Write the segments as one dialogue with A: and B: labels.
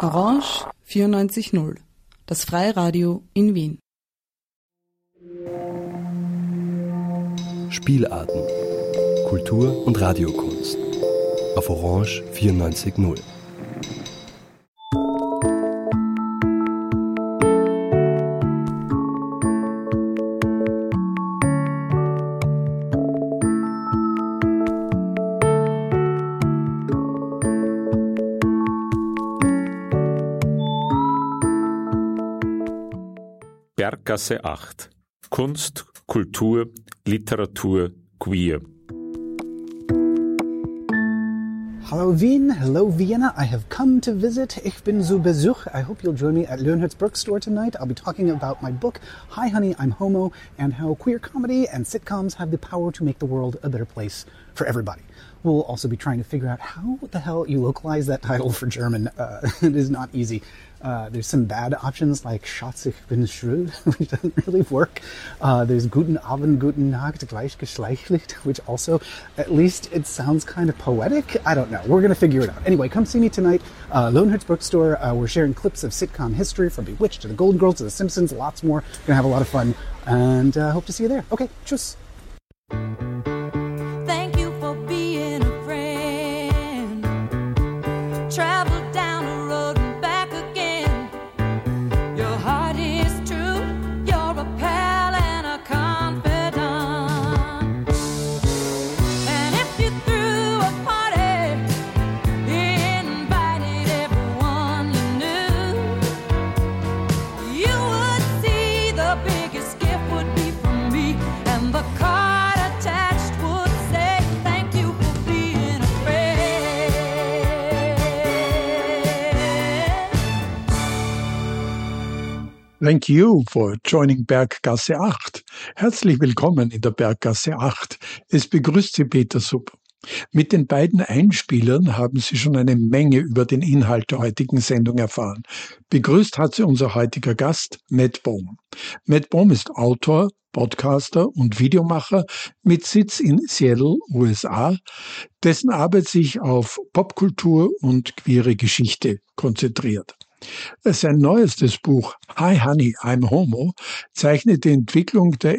A: Orange 94.0, das freie Radio in Wien.
B: Spielarten, Kultur und Radiokunst auf Orange 94.0.
C: Berggasse 8. Kunst, Kultur, Literatur, Queer.
D: Hello Wien, hello Vienna, I have come to visit. Ich bin zu Besuch. I hope you'll join me at Leonhardt's Bookstore tonight. I'll be talking about my book, Hi Honey, I'm Homo, and how queer comedy and sitcoms have the power to make the world a better place for everybody. We'll also be trying to figure out how the hell you localize that title for German. It is not easy. There's some bad options like Schatz, ich bin schwul, which doesn't really work. There's Guten Abend, Guten Nacht, gleichgeschlechtlich, which also, at least it sounds kind of poetic. I don't know. We're going to figure it out. Anyway, come see me tonight. Leonhardt's Bookstore. We're sharing clips of sitcom history from Bewitched to The Golden Girls to The Simpsons, lots more. We're going to have a lot of fun, and hope to see you there. Okay, tschüss.
E: Thank you for joining Berggasse 8. Herzlich willkommen in der Berggasse 8. Es begrüßt Sie Peter Supp. Mit den beiden Einspielern haben Sie schon eine Menge über den Inhalt der heutigen Sendung erfahren. Begrüßt hat Sie unser heutiger Gast, Matt Bohm. Matt Bohm ist Autor, Podcaster und Videomacher mit Sitz in Seattle, USA, dessen Arbeit sich auf Popkultur und queere Geschichte konzentriert. Sein neuestes Buch Hi Honey, I'm Homo zeichnet die Entwicklung der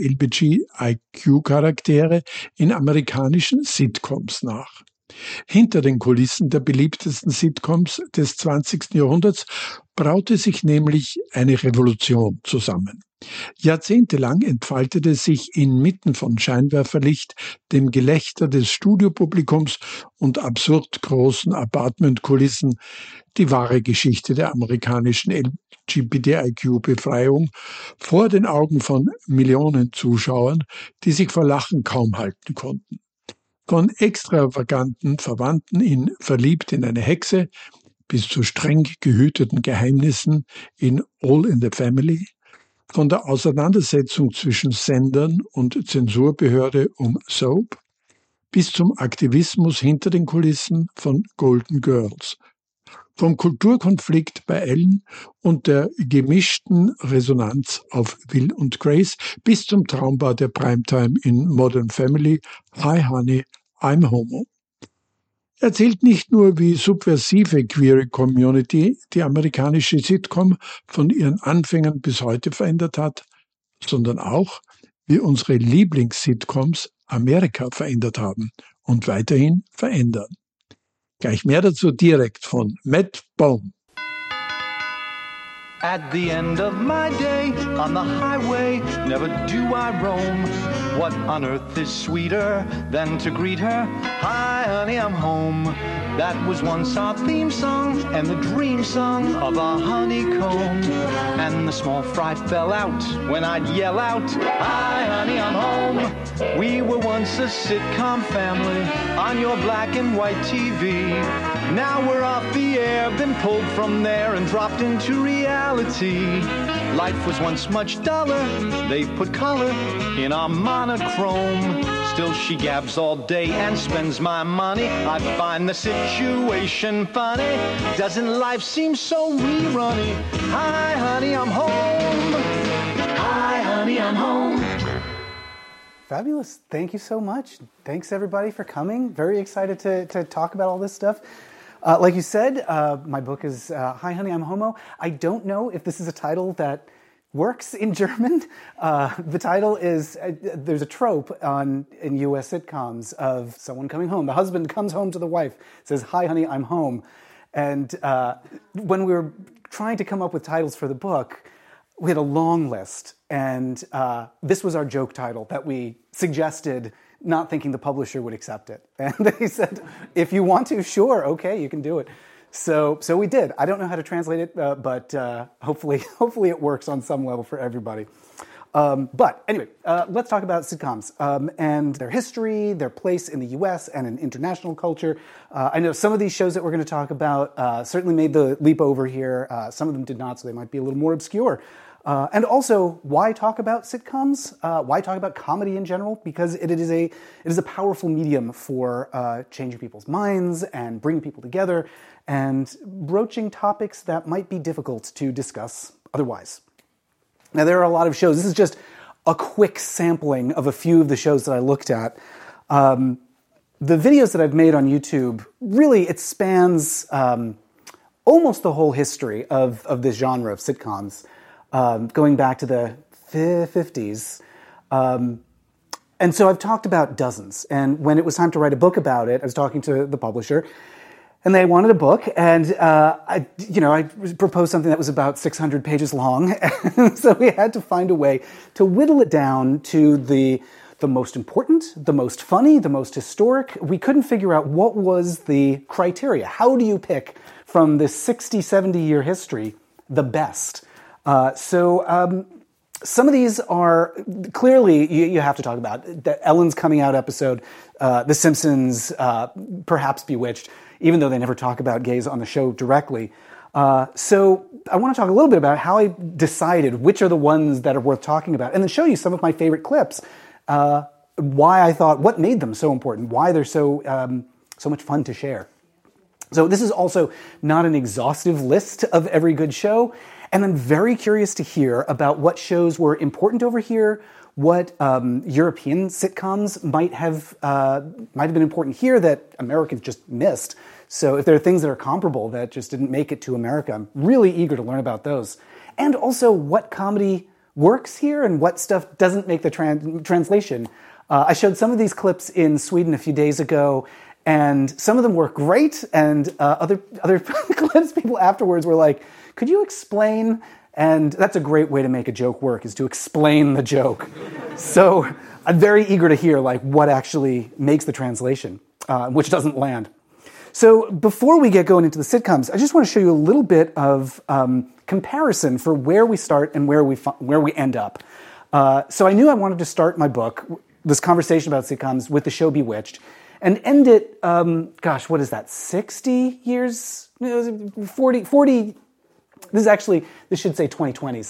E: LGBTIQ-Charaktere in amerikanischen Sitcoms nach. Hinter den Kulissen der beliebtesten Sitcoms des 20. Jahrhunderts braute sich nämlich eine Revolution zusammen. Jahrzehntelang entfaltete sich inmitten von Scheinwerferlicht, dem Gelächter des Studiopublikums und absurd großen Apartmentkulissen die wahre Geschichte der amerikanischen LGBTIQ-Befreiung vor den Augen von Millionen Zuschauern, die sich vor Lachen kaum halten konnten. Von extravaganten Verwandten in Verliebt in eine Hexe bis zu streng gehüteten Geheimnissen in All in the Family, von der Auseinandersetzung zwischen Sendern und Zensurbehörde um Soap bis zum Aktivismus hinter den Kulissen von Golden Girls, vom Kulturkonflikt bei Ellen und der gemischten Resonanz auf Will und Grace bis zum Traumbau der Primetime in Modern Family, Hi Honey, I'm Homo. Er erzählt nicht nur, wie subversive queere Community die amerikanische Sitcom von ihren Anfängen bis heute verändert hat, sondern auch, wie unsere Lieblings-Sitcoms Amerika verändert haben und weiterhin verändern. Gleich mehr dazu direkt von Matt Bohm.
F: At the end of my day, on the highway, never do I roam. What on earth is sweeter than to greet her? Hi, honey, I'm home. That was once our theme song and the dream song of a honeycomb. And the small fry fell out when I'd yell out, hi, honey, I'm home. We were once a sitcom family on your black and white TV. Now we're off the air, been pulled from there and dropped into reality. Life was once much duller, they put color in our monochrome. Still she gabs all day and spends my money. I find the situation funny. Doesn't life seem so rerunny? Hi honey, I'm home. Hi honey, I'm home.
D: Fabulous. Thank you so much. Thanks everybody for coming. Very excited to talk about all this stuff. Like you said, my book is Hi Honey, I'm Homo. I don't know if this is a title that works in German. The title is, there's a trope in U.S. sitcoms of someone coming home. The husband comes home to the wife, says, "Hi honey, I'm home." And when we were trying to come up with titles for the book, we had a long list. And this was our joke title that we suggested, not thinking the publisher would accept it. And they said, if you want to, sure, okay, you can do it. So we did. I don't know how to translate it, but hopefully it works on some level for everybody. But anyway, let's talk about sitcoms and their history, their place in the U.S. and in international culture. I know some of these shows that we're going to talk about certainly made the leap over here. Some of them did not, so they might be a little more obscure. And also, why talk about sitcoms? Why talk about comedy in general? Because it is a powerful medium for changing people's minds and bringing people together and broaching topics that might be difficult to discuss otherwise. Now, there are a lot of shows. This is just a quick sampling of a few of the shows that I looked at. The videos that I've made on YouTube, really, it spans almost the whole history of this genre of sitcoms, going back to the 50s. And so I've talked about dozens. And when it was time to write a book about it, I was talking to the publisher, and they wanted a book, and I proposed something that was about 600 pages long, and so we had to find a way to whittle it down to the most important, the most funny, the most historic. We couldn't figure out what was the criteria. How do you pick from this 60, 70-year history the best? So some of these are clearly you have to talk about. The Ellen's Coming Out episode, The Simpsons, perhaps Bewitched, even though they never talk about gays on the show directly. So I want to talk a little bit about how I decided which are the ones that are worth talking about, and then show you some of my favorite clips, why I thought, what made them so important, why they're so much fun to share. So this is also not an exhaustive list of every good show, and I'm very curious to hear about what shows were important over here, what European sitcoms might have been important here that Americans just missed. So if there are things that are comparable that just didn't make it to America, I'm really eager to learn about those. And also what comedy works here and what stuff doesn't make the translation. I showed some of these clips in Sweden a few days ago, and some of them work great, and other clips, people afterwards were like, could you explain? And that's a great way to make a joke work, is to explain the joke. So I'm very eager to hear what actually makes the translation, which doesn't land. So before we get going into the sitcoms, I just want to show you a little bit of comparison for where we start and where we end up. So I knew I wanted to start my book, this conversation about sitcoms, with the show Bewitched, and end it, what is that, 60 years? 40, this should say 2020s.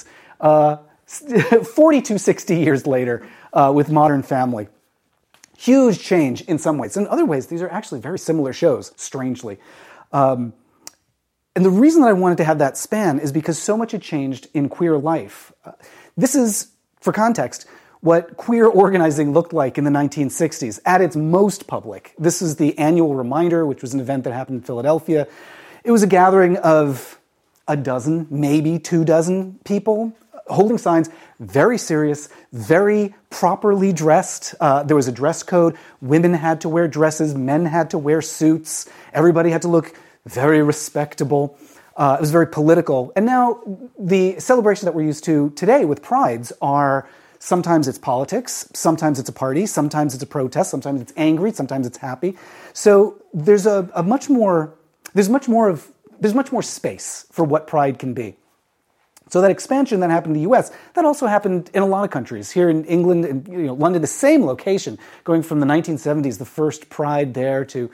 D: 40 to 60 years later with Modern Family. Huge change in some ways. In other ways, these are actually very similar shows, strangely. And the reason that I wanted to have that span is because so much had changed in queer life. This is, for context, what queer organizing looked like in the 1960s at its most public. This is the Annual Reminder, which was an event that happened in Philadelphia. It was a gathering of a dozen, maybe 24 people, holding signs, very serious, very properly dressed. There was a dress code. Women had to wear dresses. Men had to wear suits. Everybody had to look very respectable. It was very political. And now the celebrations that we're used to today with prides are sometimes it's politics, sometimes it's a party, sometimes it's a protest, sometimes it's angry, sometimes it's happy. So there's much more space for what pride can be. So that expansion that happened in the U.S., that also happened in a lot of countries. Here in England and London, the same location, going from the 1970s, the first Pride there, to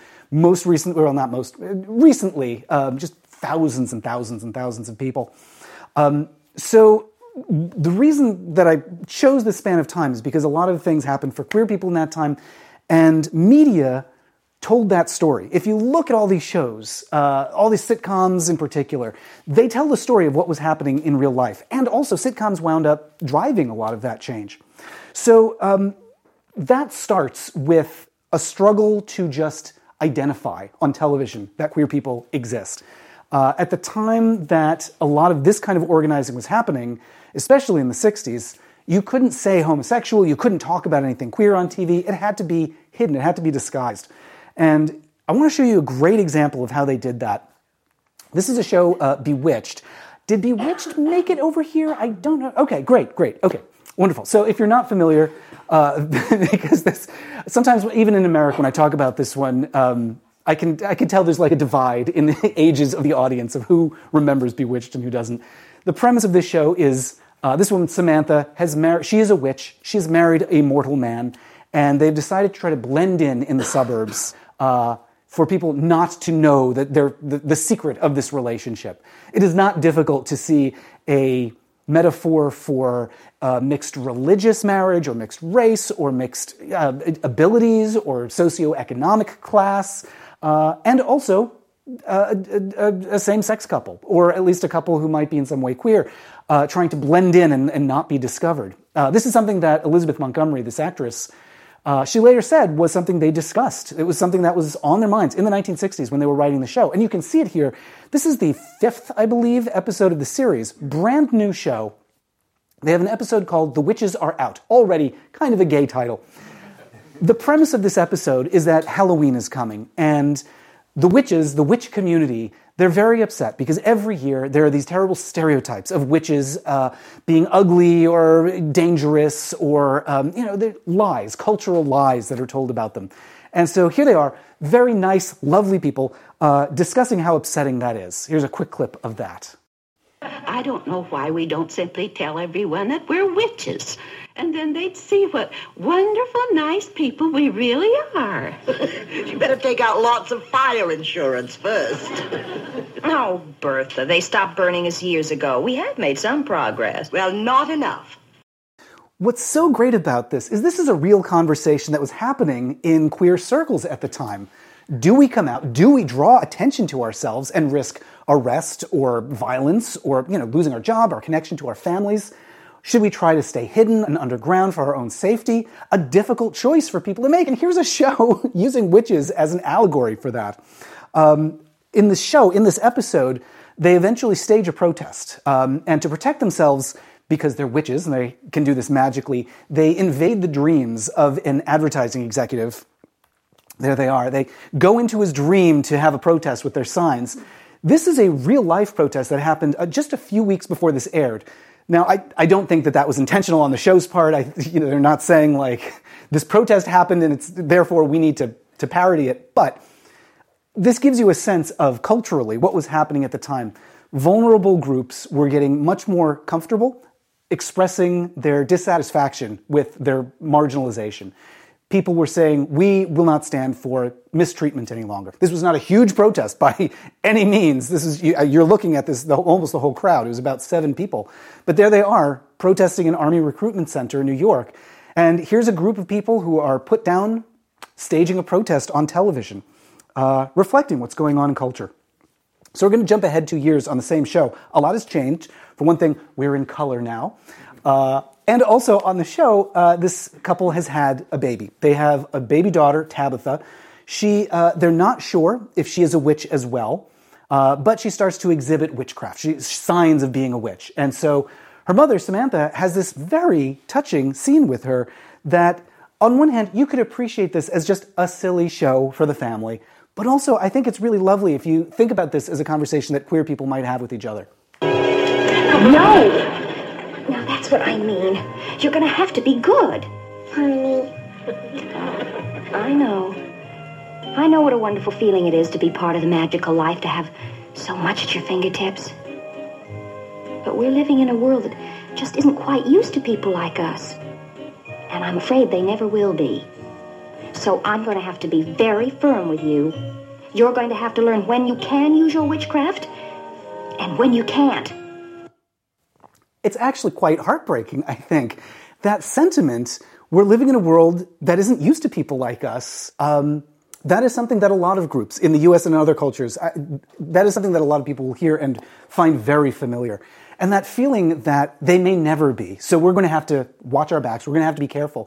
D: recently, just thousands and thousands and thousands of people. So the reason that I chose this span of time is because a lot of things happened for queer people in that time, and media told that story. If you look at all these shows, all these sitcoms in particular, they tell the story of what was happening in real life. And also sitcoms wound up driving a lot of that change. So that starts with a struggle to just identify on television that queer people exist. At the time that a lot of this kind of organizing was happening, especially in the 60s, you couldn't say homosexual, you couldn't talk about anything queer on TV. It had to be hidden, it had to be disguised. And I want to show you a great example of how they did that. This is a show, Bewitched. Did Bewitched make it over here? I don't know. Okay, great. Okay, wonderful. So if you're not familiar, because this, sometimes even in America when I talk about this one, I can tell there's like a divide in the ages of the audience of who remembers Bewitched and who doesn't. The premise of this show is this woman, Samantha, she is a witch. She's married a mortal man, and they've decided to try to blend in the suburbs for people not to know that they're the secret of this relationship. It is not difficult to see a metaphor for mixed religious marriage or mixed race or mixed abilities or socioeconomic class, and also a same-sex couple, or at least a couple who might be in some way queer, trying to blend in and not be discovered. This is something that Elizabeth Montgomery, this actress, she later said was something they discussed. It was something that was on their minds in the 1960s when they were writing the show. And you can see it here. This is the 5th, I believe, episode of the series. Brand new show. They have an episode called The Witches Are Out. Already kind of a gay title. The premise of this episode is that Halloween is coming, and the witches, the witch community, they're very upset because every year there are these terrible stereotypes of witches being ugly or dangerous or, they're lies, cultural lies that are told about them. And so here they are, very nice, lovely people, discussing how upsetting that is. Here's a quick clip of that.
G: I don't know why we don't simply tell everyone that we're witches. And then they'd see what wonderful, nice people we really are.
H: You better take out lots of fire insurance first.
I: Oh, Bertha, they stopped burning us years ago. We have made some progress.
H: Well, not enough.
D: What's so great about this is a real conversation that was happening in queer circles at the time. Do we come out? Do we draw attention to ourselves and risk arrest or violence or, losing our job, our connection to our families? Should we try to stay hidden and underground for our own safety? A difficult choice for people to make. And here's a show using witches as an allegory for that. In this episode, they eventually stage a protest. And to protect themselves, because they're witches and they can do this magically, they invade the dreams of an advertising executive. There they are. They go into his dream to have a protest with their signs. This is a real-life protest that happened just a few weeks before this aired. Now, I don't think that was intentional on the show's part. They're not saying, this protest happened and therefore we need to parody it. But this gives you a sense of, culturally, what was happening at the time. Vulnerable groups were getting much more comfortable expressing their dissatisfaction with their marginalization. People were saying, we will not stand for mistreatment any longer. This was not a huge protest by any means. You're looking at this, almost the whole crowd. It was about 7 people. But there they are, protesting an Army recruitment center in New York. And here's a group of people who are put down, staging a protest on television, reflecting what's going on in culture. So we're going to jump ahead 2 years on the same show. A lot has changed. For one thing, we're in color now. And also on the show, this couple has had a baby. They have a baby daughter, Tabitha. They're not sure if she is a witch as well, but she starts to exhibit witchcraft, signs of being a witch. And so her mother, Samantha, has this very touching scene with her that, on one hand, you could appreciate this as just a silly show for the family, but also I think it's really lovely if you think about this as a conversation that queer people might have with each other.
I: No! Now that's what I mean. You're going to have to be good.
J: Honey.
I: I know. I know what a wonderful feeling it is to be part of the magical life, to have so much at your fingertips. But we're living in a world that just isn't quite used to people like us. And I'm afraid they never will be. So I'm going to have to be very firm with you. You're going to have to learn when you can use your witchcraft and when you can't.
D: It's actually quite heartbreaking, I think. That sentiment, we're living in a world that isn't used to people like us. That is something that a lot of groups in the U.S. and in other cultures, that is something that a lot of people will hear and find very familiar. And that feeling that they may never be. So we're going to have to watch our backs. We're going to have to be careful.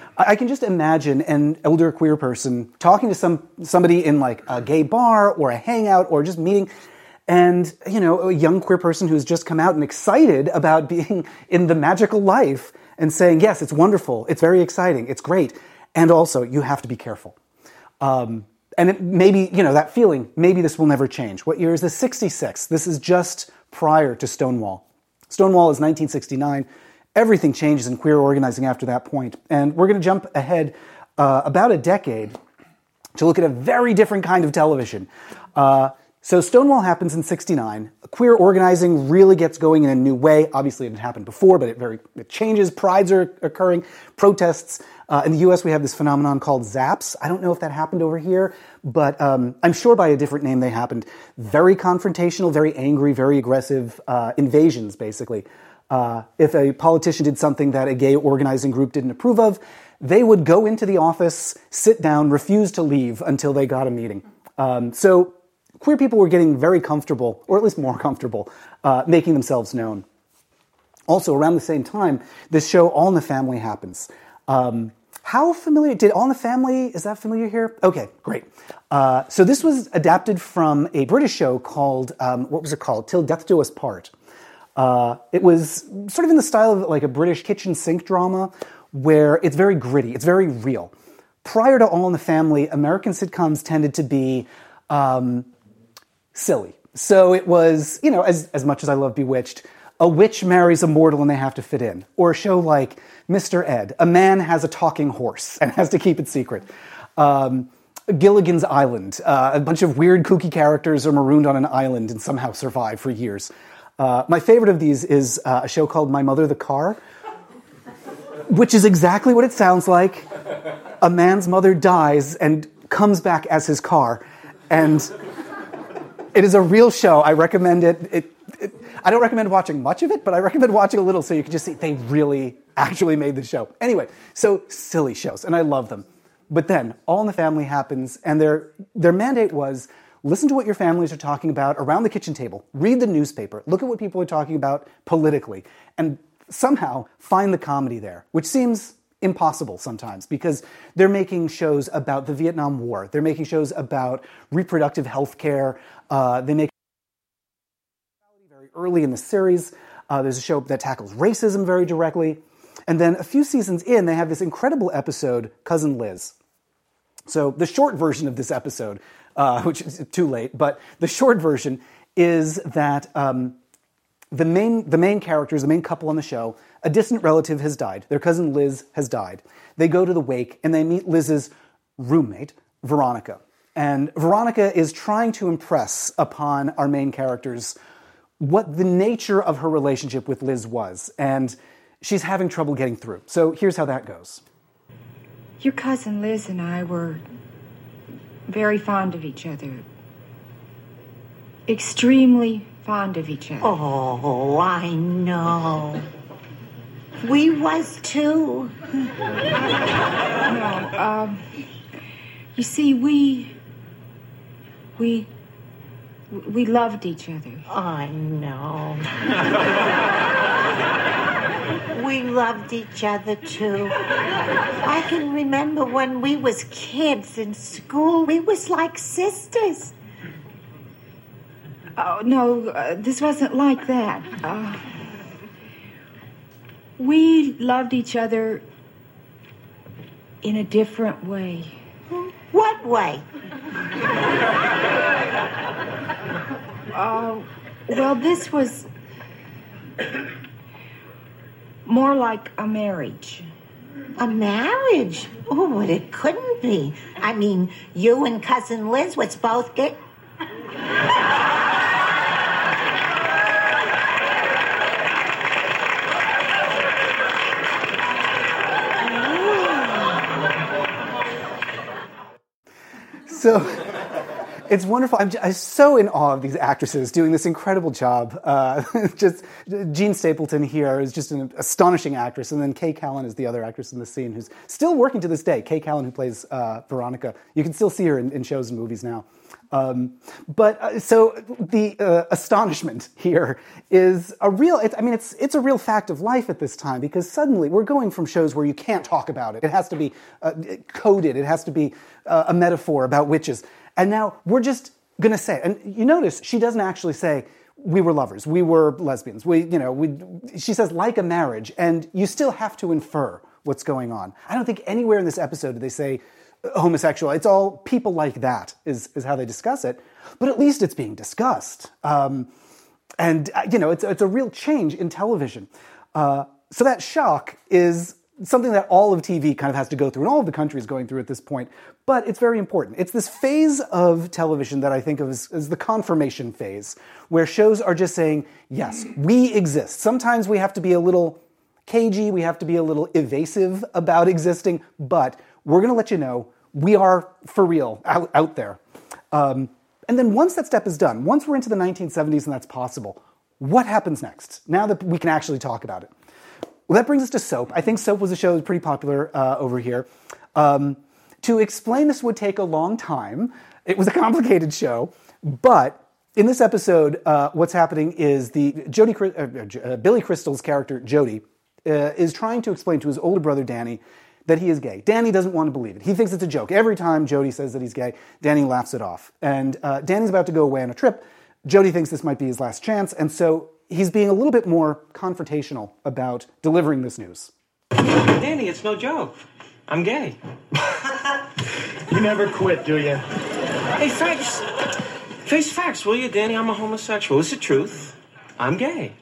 D: I can just imagine an elder queer person talking to somebody in like a gay bar or a hangout or just meeting, and, you know, a young queer person who's just come out and excited about being in the magical life and saying, yes, it's wonderful, it's very exciting, it's great, and also you have to be careful. And maybe, you know, that feeling, maybe this will never change. What year is this? 66. This is just prior to Stonewall. Stonewall is 1969. Everything changes in queer organizing after that point. And we're going to jump ahead about a decade to look at a very different kind of television. So Stonewall happens in 69. Queer organizing really gets going in a new way. Obviously, it had happened before, but it changes. Prides are occurring, protests. In the U.S., we have this phenomenon called Zaps. I don't know if that happened over here, but I'm sure by a different name they happened. Very confrontational, very angry, very aggressive invasions, basically. If a politician did something that a gay organizing group didn't approve of, they would go into the office, sit down, refuse to leave until they got a meeting. So queer people were getting very comfortable, or at least more comfortable, making themselves known. Also, around the same time, this show All in the Family happens. How familiar, did All in the Family, is that familiar here? Okay, great. So this was adapted from a British show called, what was it called? Till Death Do Us Part. It was sort of in the style of like a British kitchen sink drama where it's very gritty, it's very real. Prior to All in the Family, American sitcoms tended to be silly. So it was, you know, as much as I love Bewitched, a witch marries a mortal and they have to fit in. Or a show like Mr. Ed, a man has a talking horse and has to keep it secret. Gilligan's Island, a bunch of weird kooky characters are marooned on an island and somehow survive for years. My favorite of these is a show called My Mother the Car, which is exactly what it sounds like. A man's mother dies and comes back as his car. And it is a real show. I recommend it. I don't recommend watching much of it, but I recommend watching a little so you can just see they really actually made the show. Anyway, so silly shows, and I love them. But then All in the Family happens, and their mandate was listen to what your families are talking about around the kitchen table, read the newspaper, look at what people are talking about politically, and somehow find the comedy there, which seems impossible sometimes because they're making shows about the Vietnam War. They're making shows about reproductive health care. They make very early in the series. There's a show that tackles racism very directly. And then a few seasons in, they have this incredible episode, Cousin Liz. So the short version of this episode, which is too late, but the short version is that the main characters, the main couple on the show, a distant relative has died. Their cousin Liz has died. They go to the wake and they meet Liz's roommate, Veronica. And Veronica is trying to impress upon our main characters what the nature of her relationship with Liz was. And she's having trouble getting through. So here's how that goes.
J: Your cousin Liz and I were very fond of each other. Extremely fond of each other.
H: Oh, I know. We was too.
J: No, you see, we loved each other.
H: I know. We loved each other too. I can remember when we was kids in school, we was like sisters.
J: Oh, no, this wasn't like that. We loved each other in a different way.
H: What way?
J: Well, this was more like a marriage.
H: A marriage? Oh, but it couldn't be. I mean, you and Cousin Liz was both gay.
D: So It's wonderful. I'm so in awe of these actresses doing this incredible job. Just Jean Stapleton here is just an astonishing actress, and then Kay Callan is the other actress in the scene who's still working to this day. Kay Callan, who plays Veronica, you can still see her in shows and movies now. So the astonishment here is a real. It's a real fact of life at this time, because suddenly we're going from shows where you can't talk about it. It has to be coded. It has to be a metaphor about witches. And now we're just going to say, and you notice she doesn't actually say, we were lovers, we were lesbians. She says, like a marriage, and you still have to infer what's going on. I don't think anywhere in this episode do they say homosexual. It's all people like that is how they discuss it. But at least it's being discussed. It's a real change in television. So that shock is something that all of TV kind of has to go through, and all of the country is going through at this point. But it's very important. It's this phase of television that I think of as the confirmation phase, where shows are just saying, yes, we exist. Sometimes we have to be a little cagey, we have to be a little evasive about existing, but we're going to let you know we are for real out there. And then once that step is done, once we're into the 1970s and that's possible, what happens next? Now that we can actually talk about it. Well, that brings us to Soap. I think Soap was a show that was pretty popular over here. To explain this would take a long time. It was a complicated show, but in this episode, what's happening is Billy Crystal's character, Jody, is trying to explain to his older brother, Danny, that he is gay. Danny doesn't want to believe it. He thinks it's a joke. Every time Jody says that he's gay, Danny laughs it off. And Danny's about to go away on a trip. Jody thinks this might be his last chance, and so he's being a little bit more confrontational about delivering this news.
K: Danny, it's no joke. I'm gay.
L: You never quit, do you?
K: Hey, facts. Face facts, will you, Danny? I'm a homosexual. It's the truth. I'm gay.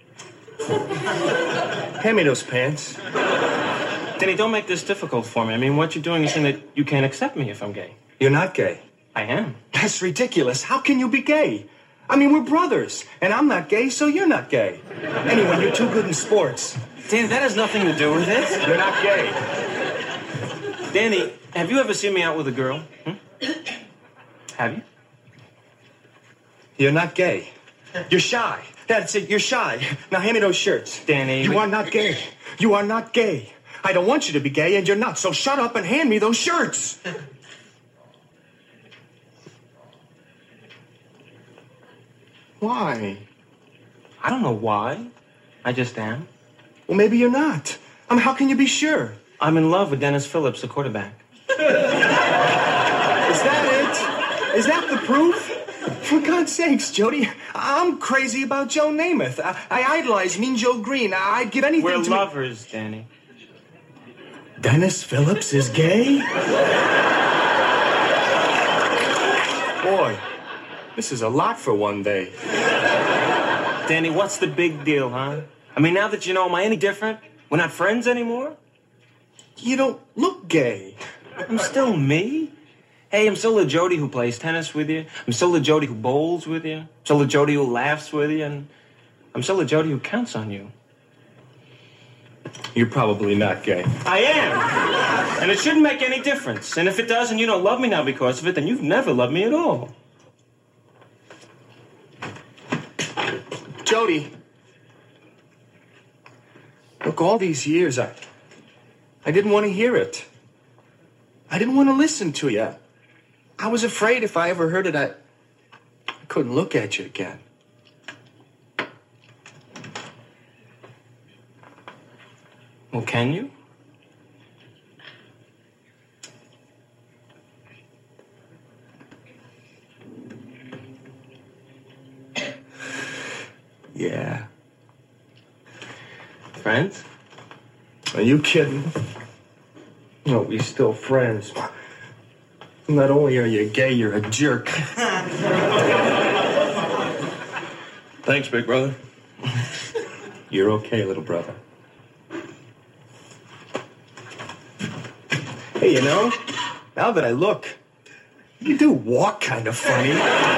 L: Hand me those pants.
K: Danny, don't make this difficult for me. I mean, what you're doing is saying that you can't accept me if I'm gay.
L: You're not gay.
K: I am.
L: That's ridiculous. How can you be gay? I mean, we're brothers, and I'm not gay, so you're not gay. Anyway, you're too good in sports.
K: Danny, that has nothing to do with it.
L: You're not gay.
K: Danny, have you ever seen me out with a girl? Have you?
L: You're not gay. You're shy. That's it, you're shy. Now hand me those shirts.
K: Danny.
L: You are not gay. You are not gay. I don't want you to be gay, and you're not, so shut up and hand me those shirts. Why?
K: I don't know why. I just am.
L: Well, maybe you're not. How can you be sure?
K: I'm in love with Dennis Phillips, the quarterback.
L: Is that it? Is that the proof? For God's sakes, Jody, I'm crazy about Joe Namath. I idolize Mean Joe Green. I'd give anything
K: We're
L: to...
K: We're lovers, Danny.
L: Dennis Phillips is gay? Boy, this is a lot for one day.
K: Danny, what's the big deal, huh? I mean, now that you know, am I any different? We're not friends anymore?
L: You don't look gay.
K: I'm still me. Hey, I'm still the Jody who plays tennis with you. I'm still the Jody who bowls with you. I'm still the Jody who laughs with you. And I'm still the Jody who counts on you.
L: You're probably not gay.
K: I am. And it shouldn't make any difference. And if it does and you don't love me now because of it, then you've never loved me at all.
L: Jody. Look, all these years, I didn't want to hear it. I didn't want to listen to you. I was afraid if I ever heard it, I couldn't look at you again.
K: Well, can you?
L: Yeah.
K: Friends?
L: Are you kidding? No, we're still friends. Not only are you gay, you're a jerk.
K: Thanks, big brother.
L: You're okay, little brother. Hey, you know, now that I look, you do walk kind of funny.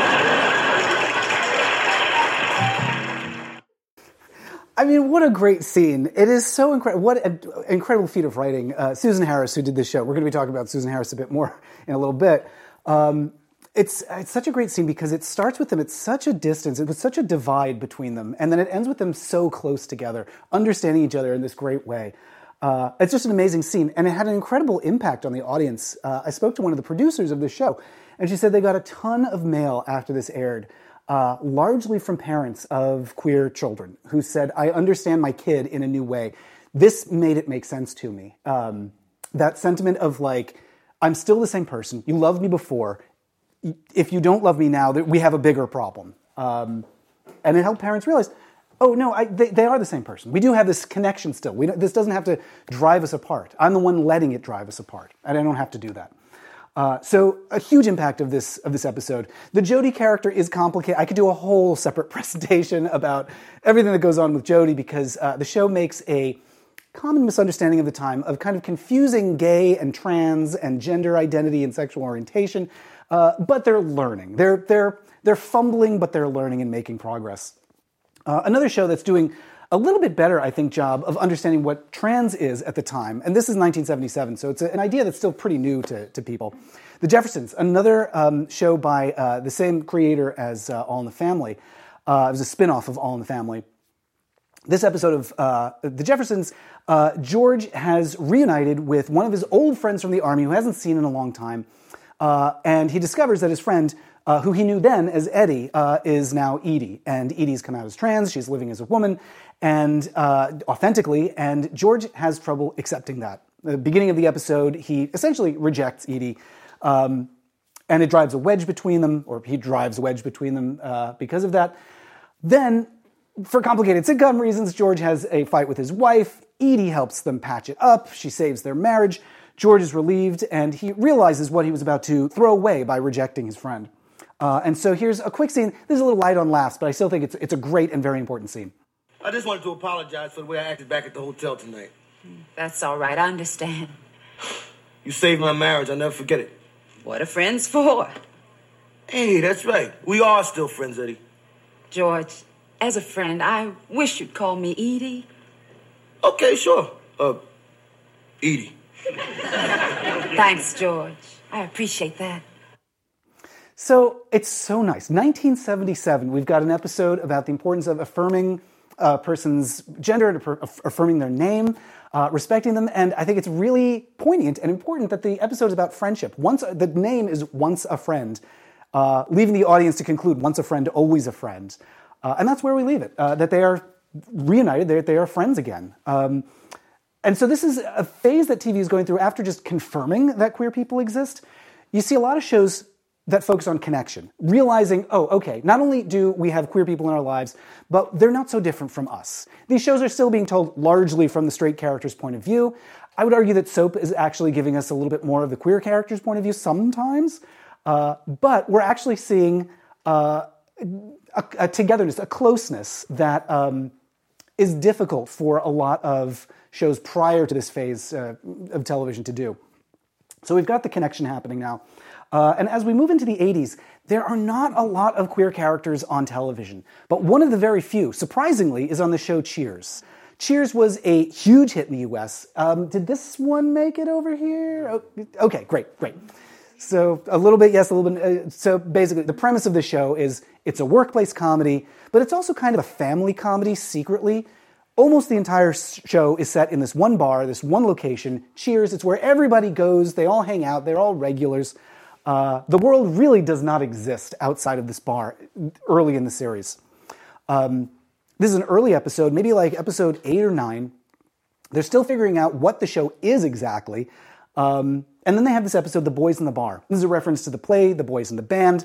D: I mean, what a great scene. It is so incredible. What an incredible feat of writing. Susan Harris, who did this show, we're going to be talking about Susan Harris a bit more in a little bit. It's such a great scene because it starts with them at such a distance, it was such a divide between them, and then it ends with them so close together, understanding each other in this great way. It's just an amazing scene, and it had an incredible impact on the audience. I spoke to one of the producers of the show, and she said they got a ton of mail after this aired, largely from parents of queer children who said, I understand my kid in a new way. This made it make sense to me. That sentiment of like, I'm still the same person. You loved me before. If you don't love me now, we have a bigger problem. And it helped parents realize, oh, no, they are the same person. We do have this connection still. This doesn't have to drive us apart. I'm the one letting it drive us apart, and I don't have to do that. So a huge impact of this episode. The Jodie character is complicated. I could do a whole separate presentation about everything that goes on with Jodie because the show makes a common misunderstanding of the time of kind of confusing gay and trans and gender identity and sexual orientation, but they're learning. They're fumbling, but they're learning and making progress. Another show that's doing a little bit better, I think, job of understanding what trans is at the time, and this is 1977, so it's an idea that's still pretty new to people. The Jeffersons, another show by the same creator as All in the Family. It was a spin-off of All in the Family. This episode of The Jeffersons, George has reunited with one of his old friends from the Army who hasn't seen in a long time, and he discovers that his friend, who he knew then as Eddie, is now Edie. And Edie's come out as trans, she's living as a woman, and authentically, and George has trouble accepting that. At the beginning of the episode, he essentially rejects Edie, and it drives a wedge between them, or he drives a wedge between them because of that. Then, for complicated sitcom reasons, George has a fight with his wife. Edie helps them patch it up. She saves their marriage. George is relieved, and he realizes what he was about to throw away by rejecting his friend. And so here's a quick scene. This is a little light on laughs, but I still think it's a great and very important scene.
M: I just wanted to apologize for the way I acted back at the hotel tonight.
N: That's all right. I understand.
M: You saved my marriage. I'll never forget it.
N: What are friends for?
M: Hey, that's right. We are still friends, Eddie.
N: George, as a friend, I wish you'd call me Edie.
M: Okay, sure. Edie.
N: Thanks, George. I appreciate that.
D: So it's so nice. 1977, we've got an episode about the importance of affirming a person's gender and affirming their name, respecting them, and I think it's really poignant and important that the episode is about friendship. The name is Once a Friend, leaving the audience to conclude once a friend, always a friend. And that's where we leave it, that they are reunited, they are friends again. And so this is a phase that TV is going through after just confirming that queer people exist. You see a lot of shows that focus on connection, realizing, oh, okay, not only do we have queer people in our lives, but they're not so different from us. These shows are still being told largely from the straight character's point of view. I would argue that Soap is actually giving us a little bit more of the queer character's point of view sometimes, but we're actually seeing a togetherness, a closeness that is difficult for a lot of shows prior to this phase of television to do. So we've got the connection happening now. And as we move into the 80s, there are not a lot of queer characters on television. But one of the very few, surprisingly, is on the show Cheers. Cheers was a huge hit in the US. Did this one make it over here? Okay, great. So a little bit, yes, a little bit. So basically, the premise of the show is it's a workplace comedy, but it's also kind of a family comedy secretly. Almost the entire show is set in this one bar, this one location, Cheers. It's where everybody goes. They all hang out. They're all regulars. The world really does not exist outside of this bar early in the series. This is an early episode, maybe like episode 8 or 9. They're still figuring out what the show is exactly. And then they have this episode, The Boys in the Bar. This is a reference to the play, The Boys in the Band.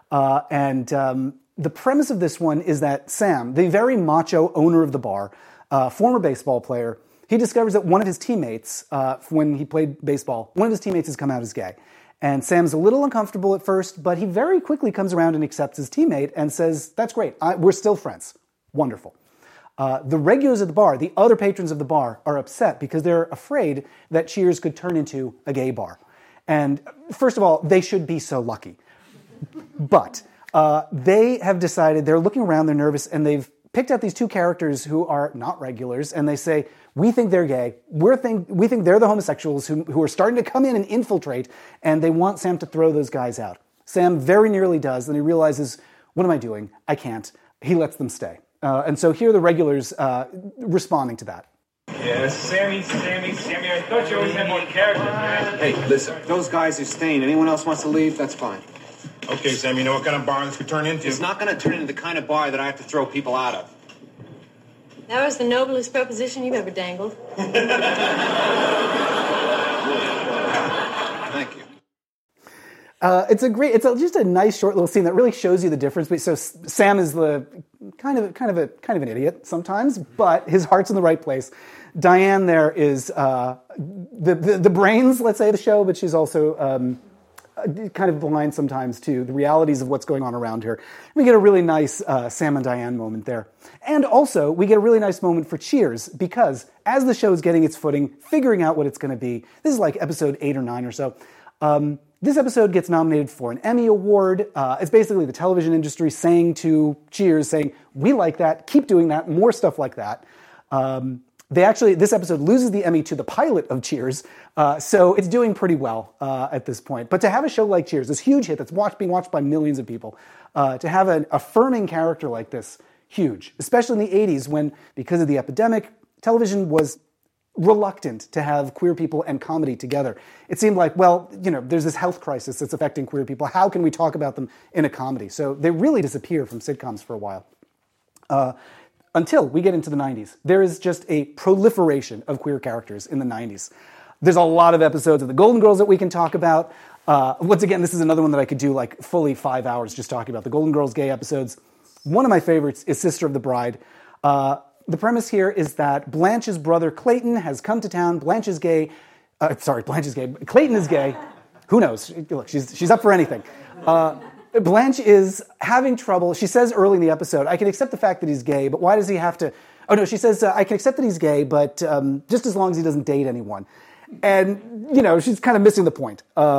D: The premise of this one is that Sam, the very macho owner of the bar, former baseball player, he discovers that one of his teammates, when he played baseball, one of his teammates has come out as gay. And Sam's a little uncomfortable at first, but he very quickly comes around and accepts his teammate and says, that's great, we're still friends. Wonderful. The regulars at the bar, the other patrons of the bar, are upset because they're afraid that Cheers could turn into a gay bar. And first of all, they should be so lucky. But they have decided, they're looking around, they're nervous, and they've picked out these two characters who are not regulars, and they say, we think they're gay, we think they're the homosexuals who are starting to come in and infiltrate, and they want Sam to throw those guys out. Sam very nearly does, then he realizes, what am I doing? I can't. He lets them stay. And so here are the regulars responding to that.
O: Yeah, Sammy, I thought you always had more character, man.
P: Hey, listen, those guys are staying. Anyone else wants to leave, that's fine.
O: Okay, Sam, you know what kind of bar this could turn into?
P: It's not going to turn into the kind of bar that I have to throw people out of.
Q: That was the noblest proposition you've ever dangled.
P: Thank you.
D: It's just a nice short little scene that really shows you the difference. So Sam is the kind of an idiot sometimes, but his heart's in the right place. Diane there is the brains, let's say, of the show, but she's also kind of blind sometimes to the realities of what's going on around her. We get a really nice Sam and Diane moment there. And also, we get a really nice moment for Cheers, because as the show is getting its footing, figuring out what it's going to be, this is like episode 8 or 9 or so, this episode gets nominated for an Emmy Award. It's basically the television industry saying to Cheers, saying, we like that, keep doing that, more stuff like that. This episode loses the Emmy to the pilot of Cheers, so it's doing pretty well at this point. But to have a show like Cheers, this huge hit that's being watched by millions of people, to have an affirming character like this, huge. Especially in the 80s when, because of the epidemic, television was reluctant to have queer people and comedy together. It seemed like, well, there's this health crisis that's affecting queer people. How can we talk about them in a comedy? So they really disappeared from sitcoms for a while. Until we get into the 90s. There is just a proliferation of queer characters in the 90s. There's a lot of episodes of The Golden Girls that we can talk about. Once again, this is another one that I could do like fully 5 hours just talking about the Golden Girls gay episodes. One of my favorites is Sister of the Bride. The premise here is that Blanche's brother Clayton has come to town. Blanche is gay. Blanche is gay. Clayton is gay. Who knows? Look, she's up for anything. Blanche is having trouble. She says early in the episode, I can accept the fact that he's gay, but why does he have to... Oh, no, she says, I can accept that he's gay, but just as long as he doesn't date anyone. And, she's kind of missing the point.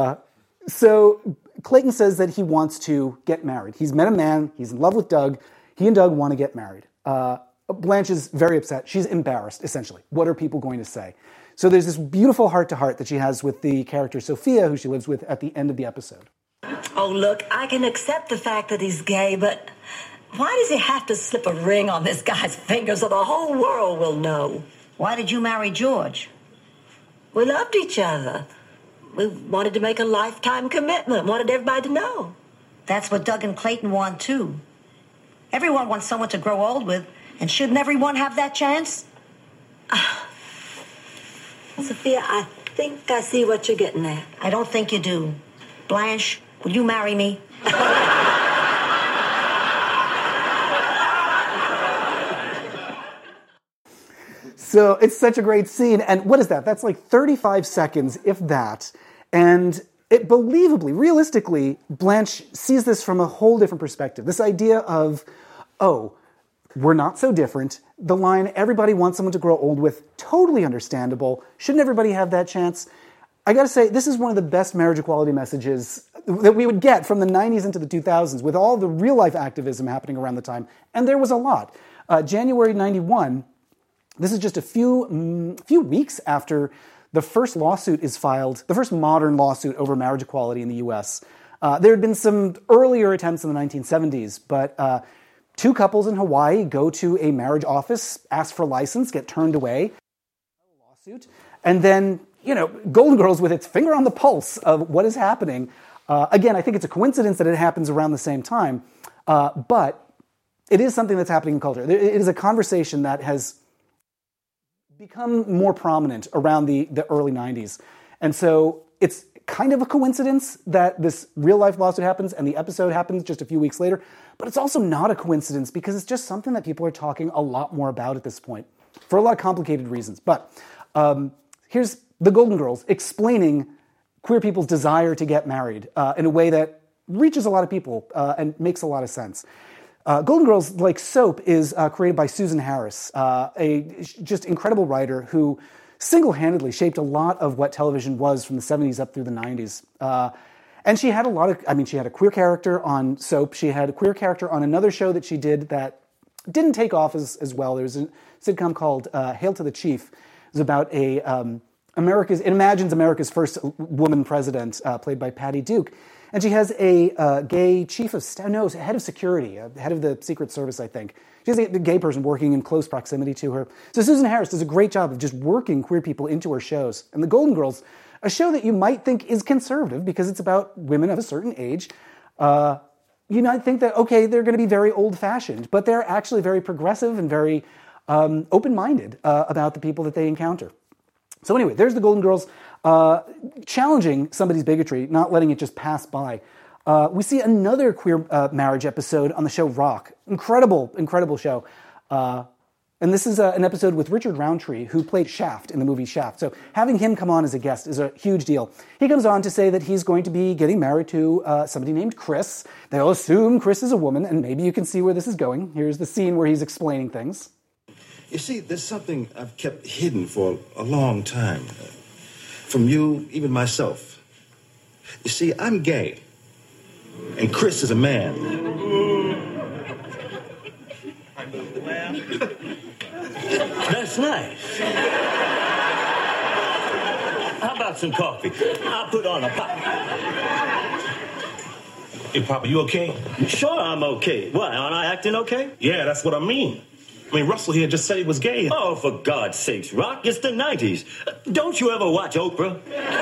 D: So Clayton says that he wants to get married. He's met a man. He's in love with Doug. He and Doug want to get married. Blanche is very upset. She's embarrassed, essentially. What are people going to say? So there's this beautiful heart-to-heart that she has with the character Sophia, who she lives with at the end of the episode.
R: Oh, look, I can accept the fact that he's gay, but why does he have to slip a ring on this guy's finger so the whole world will know?
H: Why did you marry George?
R: We loved each other. We wanted to make a lifetime commitment, wanted everybody to know.
H: That's what Doug and Clayton want, too. Everyone wants someone to grow old with, and shouldn't everyone have that chance?
R: Sophia, I think I see what you're getting at.
H: I don't think you do. Blanche, will you marry me?
D: So it's such a great scene. And what is that? That's like 35 seconds, if that. And it believably, realistically, Blanche sees this from a whole different perspective. This idea of, oh, we're not so different. The line, everybody wants someone to grow old with, totally understandable. Shouldn't everybody have that chance? I gotta say, this is one of the best marriage equality messages that we would get from the 90s into the 2000s with all the real-life activism happening around the time. And there was a lot. January 91, this is just a few weeks after the first lawsuit is filed, the first modern lawsuit over marriage equality in the U.S. There had been some earlier attempts in the 1970s, but two couples in Hawaii go to a marriage office, ask for a license, get turned away, lawsuit, and then, Golden Girls with its finger on the pulse of what is happening. Again, I think it's a coincidence that it happens around the same time, but it is something that's happening in culture. It is a conversation that has become more prominent around the early 90s. And so it's kind of a coincidence that this real-life lawsuit happens and the episode happens just a few weeks later, but it's also not a coincidence because it's just something that people are talking a lot more about at this point for a lot of complicated reasons. But here's the Golden Girls explaining queer people's desire to get married in a way that reaches a lot of people and makes a lot of sense. Golden Girls, like Soap, is created by Susan Harris, a just incredible writer who single-handedly shaped a lot of what television was from the 70s up through the 90s. And she had she had a queer character on Soap. She had a queer character on another show that she did that didn't take off as well. There was a sitcom called Hail to the Chief. It was about it imagines America's first woman president, played by Patty Duke. And she has a gay chief of staff, no, head of security, head of the Secret Service, I think. She has a gay person working in close proximity to her. So Susan Harris does a great job of just working queer people into her shows. And The Golden Girls, a show that you might think is conservative because it's about women of a certain age, you might think that, okay, they're going to be very old-fashioned, but they're actually very progressive and very open-minded about the people that they encounter. So anyway, there's The Golden Girls challenging somebody's bigotry, not letting it just pass by. We see another queer marriage episode on the show Rock. Incredible, incredible show. And this is an episode with Richard Roundtree, who played Shaft in the movie Shaft. So having him come on as a guest is a huge deal. He comes on to say that he's going to be getting married to somebody named Chris. They'll assume Chris is a woman, and maybe you can see where this is going. Here's the scene where he's explaining things.
S: You see, there's something I've kept hidden for a long time. From you, even myself. You see, I'm gay. And Chris is a man.
T: That's nice. How about some coffee? I'll put on a pop.
S: Hey, Papa, you okay?
T: Sure, I'm okay. What, aren't I acting okay?
S: Yeah, that's what I mean. I mean, Russell here just said he was gay.
T: Oh, for God's sakes, Rock, it's the 90s. Don't you ever watch Oprah?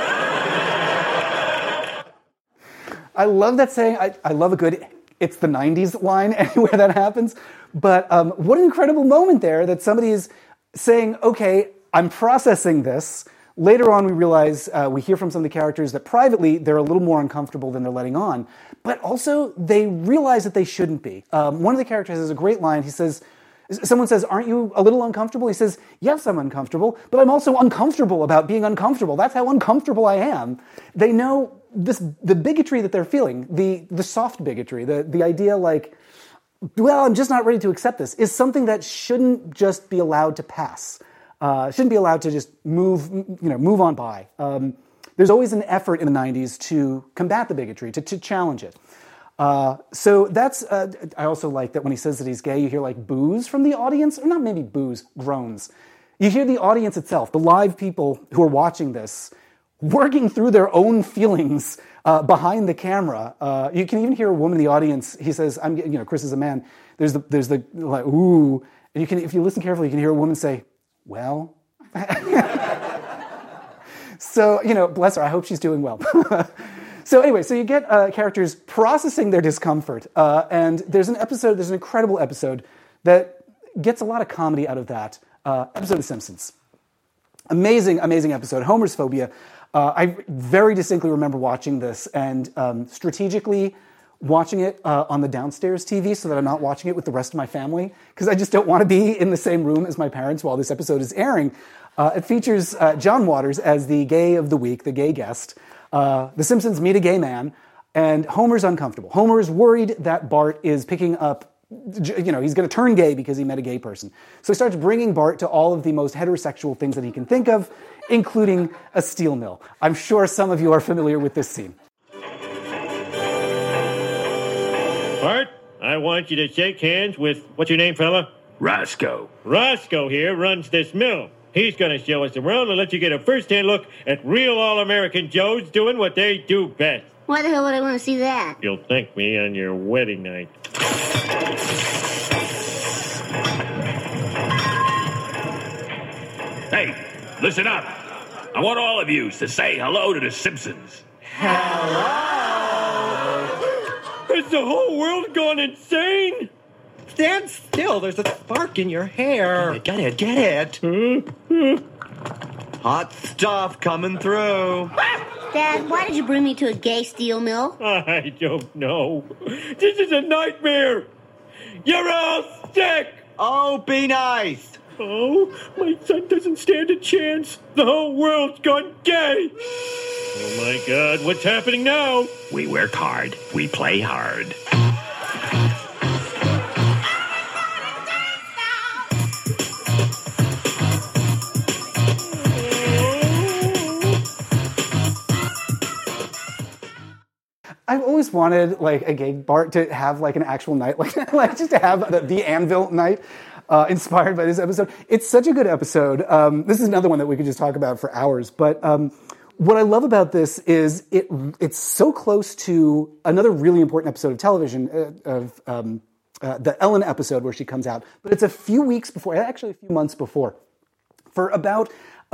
D: I love that saying. I love a good "it's the 90s" line anywhere that happens. But what an incredible moment there that somebody is saying, okay, I'm processing this. Later on, we realize, we hear from some of the characters that privately they're a little more uncomfortable than they're letting on. But also, they realize that they shouldn't be. One of the characters has a great line. He says, someone says, aren't you a little uncomfortable? He says, yes, I'm uncomfortable, but I'm also uncomfortable about being uncomfortable. That's how uncomfortable I am. They know the bigotry that they're feeling, the soft bigotry, the idea like, well, I'm just not ready to accept this, is something that shouldn't just be allowed to pass. Shouldn't be allowed to just move on by. There's always an effort in the 90s to combat the bigotry, to challenge it. So that's, I also like that when he says that he's gay, you hear like boos from the audience, or not maybe boos, groans. You hear the audience itself, the live people who are watching this, working through their own feelings behind the camera. You can even hear a woman in the audience. He says, Chris is a man. There's the like, ooh. And you can, if you listen carefully, you can hear a woman say, well. So, bless her. I hope she's doing well. So anyway, so you get characters processing their discomfort. And there's an incredible episode that gets a lot of comedy out of that. Episode of Simpsons. Amazing, amazing episode. Homer's Phobia. I very distinctly remember watching this and strategically watching it on the downstairs TV so that I'm not watching it with the rest of my family because I just don't want to be in the same room as my parents while this episode is airing. It features John Waters as the gay of the week, the gay guest. The Simpsons meet a gay man, and Homer's uncomfortable. Homer is worried that Bart is picking up, he's going to turn gay because he met a gay person. So he starts bringing Bart to all of the most heterosexual things that he can think of, including a steel mill. I'm sure some of you are familiar with this scene.
U: Bart, I want you to shake hands with, what's your name, fella?
T: Roscoe.
U: Roscoe here runs this mill. He's going to show us around and let you get a first-hand look at real all-American Joes doing what they do best.
V: Why the hell would I want to see that?
U: You'll thank me on your wedding night.
T: Hey, listen up. I want all of you to say hello to the Simpsons.
U: Hello! Has the whole world gone insane?
W: Stand still. There's a spark in your hair.
T: Get it.
W: Hot stuff coming through.
V: Dad, why did you bring me to a gay steel mill?
U: I don't know. This is a nightmare. You're all sick.
W: Oh, be nice.
U: Oh, my son doesn't stand a chance. The whole world's gone gay. Oh, my God. What's happening now?
T: We work hard. We play hard.
D: I've always wanted like a gay Bart to have like an actual night like that, like just to have the Anvil night inspired by this episode. It's such a good episode. This is another one that we could just talk about for hours. But what I love about this is it's so close to another really important episode of television, the Ellen episode where she comes out, but it's a few weeks before, actually a few months before. For about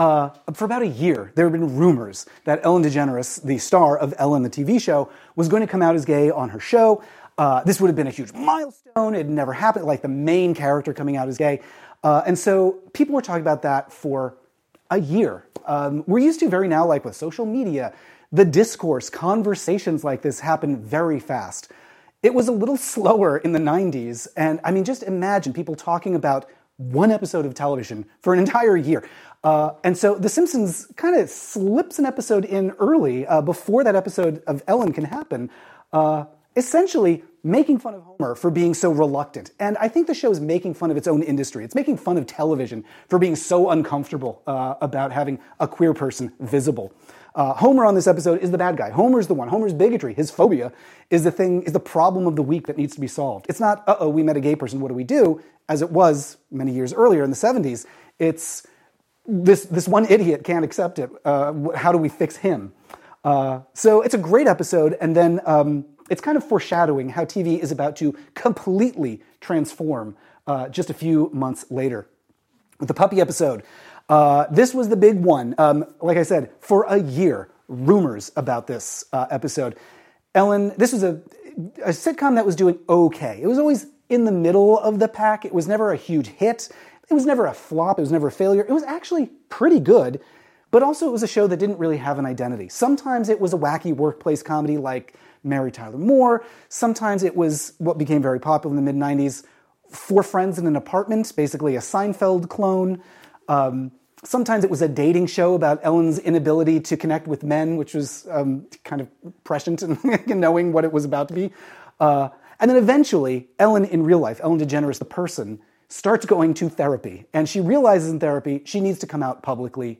D: a year, there have been rumors that Ellen DeGeneres, the star of Ellen, the TV show, was going to come out as gay on her show. This would have been a huge milestone. It had never happened, like the main character coming out as gay. And so people were talking about that for a year. We're used to very now, like with social media, the discourse, conversations like this happen very fast. It was a little slower in the 90s. And I mean, just imagine people talking about one episode of television for an entire year. And so The Simpsons kind of slips an episode in early before that episode of Ellen can happen, essentially making fun of Homer for being so reluctant. And I think the show is making fun of its own industry. It's making fun of television for being so uncomfortable about having a queer person visible. Homer on this episode is the bad guy. Homer's the one. Homer's bigotry, his phobia, is the problem of the week that needs to be solved. It's not, we met a gay person, what do we do? As it was many years earlier in the 70s. It's this one idiot can't accept it. How do we fix him? So it's a great episode, and then it's kind of foreshadowing how TV is about to completely transform just a few months later. With the puppy episode, this was the big one. Like I said, for a year, rumors about this episode. Ellen, this was a sitcom that was doing okay. It was always in the middle of the pack. It was never a huge hit. It was never a flop. It was never a failure. It was actually pretty good, but also it was a show that didn't really have an identity. Sometimes it was a wacky workplace comedy like Mary Tyler Moore. Sometimes it was what became very popular in the mid-90s, Four Friends in an Apartment, basically a Seinfeld clone. Sometimes it was a dating show about Ellen's inability to connect with men, which was kind of prescient in knowing what it was about to be. And then eventually, Ellen in real life, Ellen DeGeneres, the person, starts going to therapy. And she realizes in therapy she needs to come out publicly.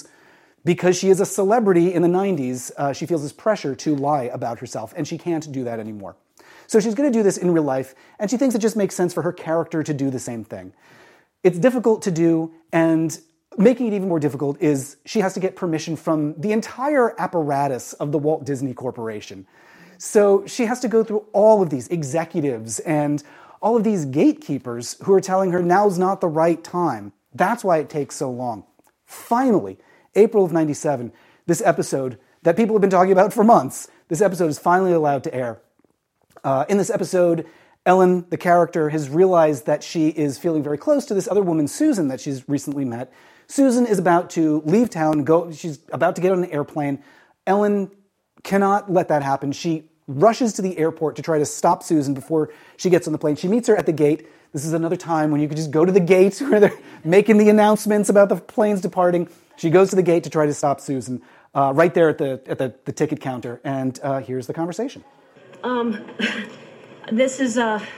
D: Because she is a celebrity in the 90s, she feels this pressure to lie about herself, and she can't do that anymore. So she's going to do this in real life, and she thinks it just makes sense for her character to do the same thing. It's difficult to do, and making it even more difficult is she has to get permission from the entire apparatus of the Walt Disney Corporation. So she has to go through all of these executives and all of these gatekeepers who are telling her now's not the right time. That's why it takes so long. Finally, April of 97, this episode that people have been talking about for months, this episode is finally allowed to air. In this episode, Ellen, the character, has realized that she is feeling very close to this other woman, Susan, that she's recently met. Susan is about to leave town, she's about to get on an airplane. Ellen cannot let that happen. She rushes to the airport to try to stop Susan before she gets on the plane. She meets her at the gate. This is another time when you could just go to the gate where they're making the announcements about the planes departing. She goes to the gate to try to stop Susan, right there at the ticket counter. And here's the conversation.
A: This is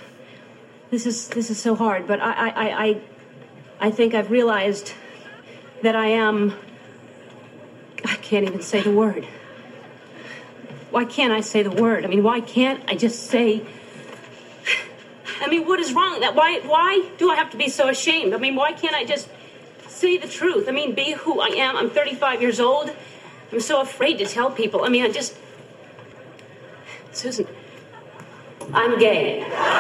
A: so hard, but I think I've realized that I can't even say the word. Why can't I say the word? I mean, why can't I just say... I mean, what is wrong? Why do I have to be so ashamed? I mean, why can't I just say the truth? I mean, be who I am. I'm 35 years old. I'm so afraid to tell people. I mean, Susan, I'm gay.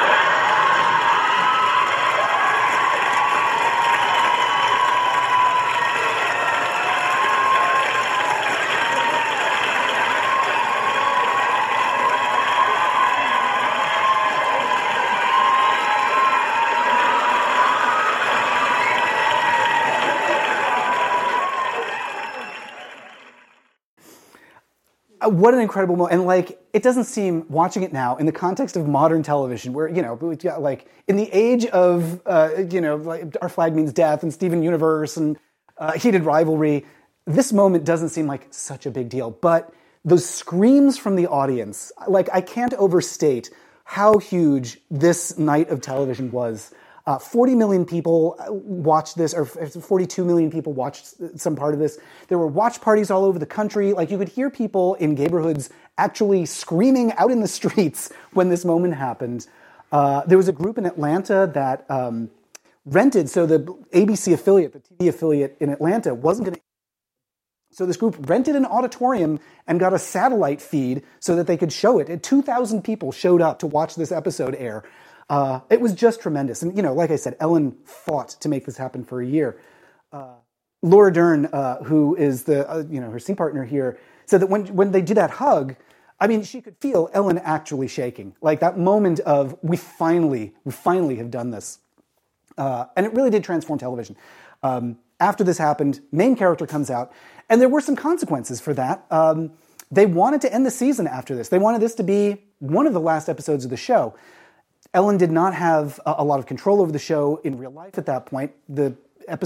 D: What an incredible moment. And it doesn't seem, watching it now, in the context of modern television, where, we've got in the age of, Our Flag Means Death and Steven Universe and heated rivalry, this moment doesn't seem like such a big deal. But those screams from the audience, I can't overstate how huge this night of television was. 40 million people watched this, or 42 million people watched some part of this. There were watch parties all over the country. You could hear people in neighborhoods actually screaming out in the streets when this moment happened. There was a group in Atlanta that rented, so the ABC affiliate, the TV affiliate in Atlanta, wasn't going to... So this group rented an auditorium and got a satellite feed so that they could show it. 2,000 people showed up to watch this episode air. It was just tremendous. And, like I said, Ellen fought to make this happen for a year. Laura Dern, who is her scene partner here, said that when they did that hug, I mean, she could feel Ellen actually shaking. Like that moment of, we finally have done this. And it really did transform television. After this happened, main character comes out, and there were some consequences for that. They wanted to end the season after this. They wanted this to be one of the last episodes of the show. Ellen did not have a lot of control over the show in real life at that point. The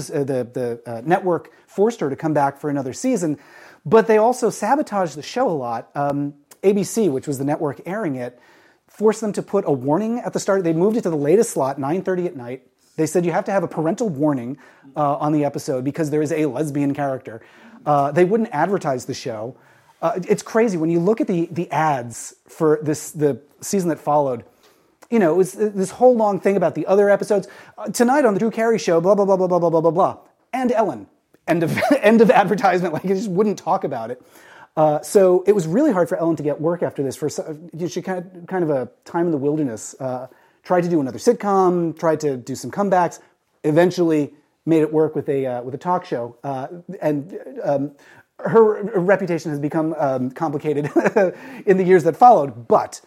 D: network forced her to come back for another season, but they also sabotaged the show a lot. ABC, which was the network airing it, forced them to put a warning at the start. They moved it to the latest slot, 9:30 at night. They said you have to have a parental warning on the episode because there is a lesbian character. They wouldn't advertise the show. It's crazy. When you look at the ads for the season that followed, it was this whole long thing about the other episodes. Tonight on the Drew Carey Show, blah, blah, blah, blah, blah, blah, blah, blah, blah. And Ellen. End of advertisement. Like, it just wouldn't talk about it. So it was really hard for Ellen to get work after this. She kind of a time in the wilderness. Tried to do another sitcom, tried to do some comebacks, eventually made it work with a talk show. And her reputation has become complicated in the years that followed. But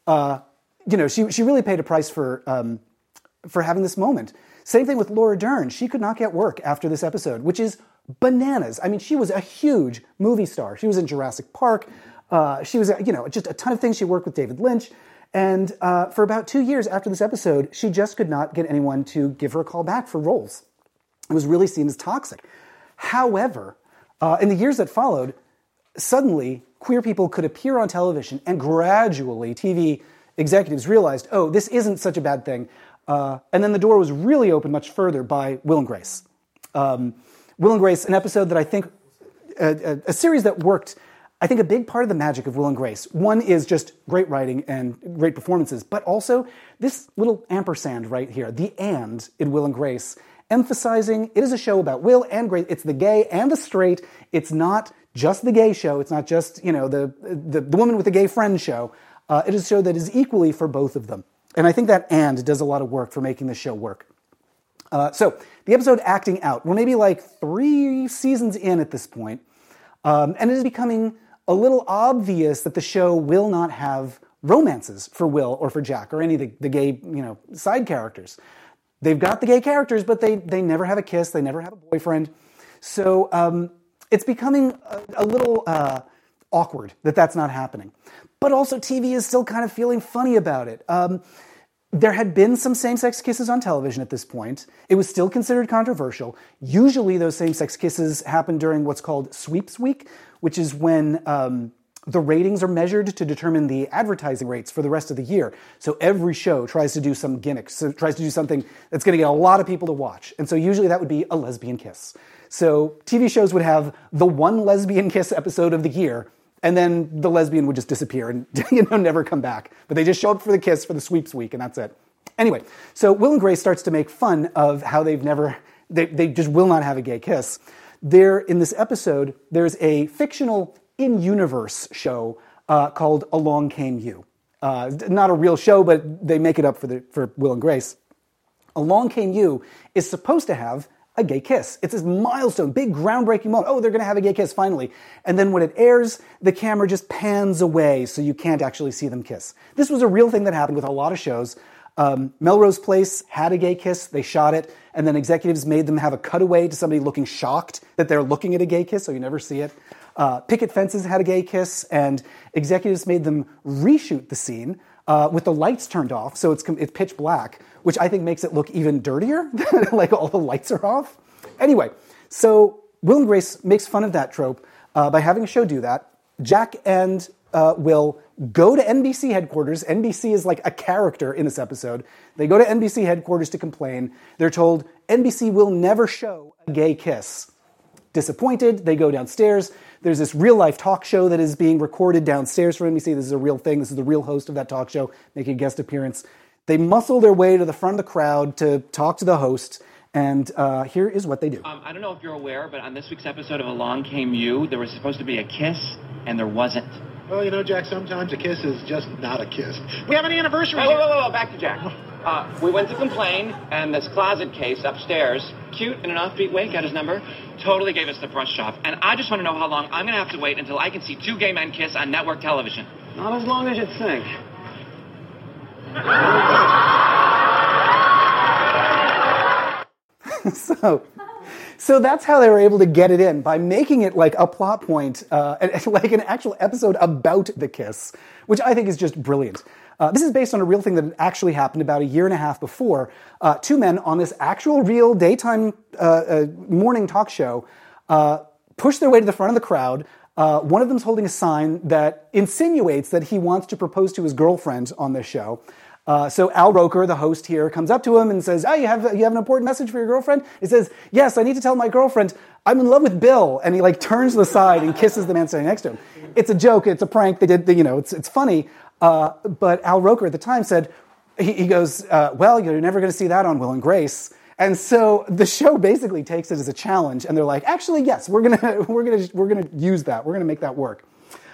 D: she really paid a price for having this moment. Same thing with Laura Dern. She could not get work after this episode, which is bananas. I mean, she was a huge movie star. She was in Jurassic Park. She was, just a ton of things. She worked with David Lynch. And for about 2 years after this episode, she just could not get anyone to give her a call back for roles. It was really seen as toxic. However, in the years that followed, suddenly queer people could appear on television, and gradually TV executives realized, oh, this isn't such a bad thing. And then the door was really opened much further by Will and Grace. Will and Grace, an episode that I think, a series that worked. I think a big part of the magic of Will and Grace, one is just great writing and great performances, but also this little ampersand right here, the and in Will and Grace, emphasizing it is a show about Will and Grace. It's the gay and the straight. It's not just the gay show. It's not just, the woman with the gay friend show. It is a show that is equally for both of them. And I think that and does a lot of work for making the show work. So the episode Acting Out, we're maybe like 3 seasons in at this point, and it is becoming a little obvious that the show will not have romances for Will or for Jack or any of the gay, side characters. They've got the gay characters, but they never have a kiss. They never have a boyfriend. So it's becoming a little awkward that that's not happening. But also TV is still kind of feeling funny about it. There had been some same-sex kisses on television at this point. It was still considered controversial. Usually those same-sex kisses happen during what's called Sweeps Week, which is when the ratings are measured to determine the advertising rates for the rest of the year. So every show tries to do some gimmicks, so tries to do something that's going to get a lot of people to watch. And so usually that would be a lesbian kiss. So TV shows would have the one lesbian kiss episode of the year, and then the lesbian would just disappear and never come back. But they just show up for the kiss for the Sweeps Week, and that's it. Anyway, so Will and Grace starts to make fun of how they just will not have a gay kiss. In this episode, there's a fictional in-universe show called Along Came You. Not a real show, but they make it up for Will and Grace. Along Came You is supposed to have a gay kiss. It's this milestone, big groundbreaking moment. Oh, they're going to have a gay kiss finally. And then when it airs, the camera just pans away so you can't actually see them kiss. This was a real thing that happened with a lot of shows. Melrose Place had a gay kiss. They shot it. And then executives made them have a cutaway to somebody looking shocked that they're looking at a gay kiss, so you never see it. Picket Fences had a gay kiss, and executives made them reshoot the scene with the lights turned off, so it's pitch black, which I think makes it look even dirtier, like all the lights are off. Anyway, so Will and Grace makes fun of that trope by having a show do that. Jack and Will go to NBC headquarters. NBC is like a character in this episode. They go to NBC headquarters to complain. They're told NBC will never show a gay kiss. Disappointed, they go downstairs. There's this real-life talk show that is being recorded downstairs from NBC. This is a real thing. This is the real host of that talk show making a guest appearance. They muscle their way to the front of the crowd to talk to the host, And here is what they do.
B: I don't know if you're aware, but on this week's episode of Along Came You, there was supposed to be a kiss, and there wasn't.
C: Well, you know, Jack, sometimes a kiss is just not a kiss. We have an anniversary.
B: Whoa, back to Jack. We went to complain, and this closet case upstairs, cute in an offbeat way, got his number, totally gave us the brush off. And I just want to know how long I'm going to have to wait until I can see two gay men kiss on network television.
E: Not as long as you think.
D: So that's how they were able to get it in, by making it like a plot point, like an actual episode about the kiss, which I think is just brilliant. This is based on a real thing that actually happened about a year and a half before. Two men on this actual real daytime morning talk show pushed their way to the front of the crowd. One of them's holding a sign that insinuates that he wants to propose to his girlfriend on this show. So Al Roker, the host here, comes up to him and says, "Oh, you have an important message for your girlfriend?" He says, "Yes, I need to tell my girlfriend I'm in love with Bill." And he like turns to the side and kisses the man standing next to him. It's a joke. It's a prank. They did, it's funny. But Al Roker at the time said, he goes, "Well, you're never going to see that on Will and Grace." And so the show basically takes it as a challenge, and they're like, "Actually, yes, we're gonna use that. We're gonna make that work."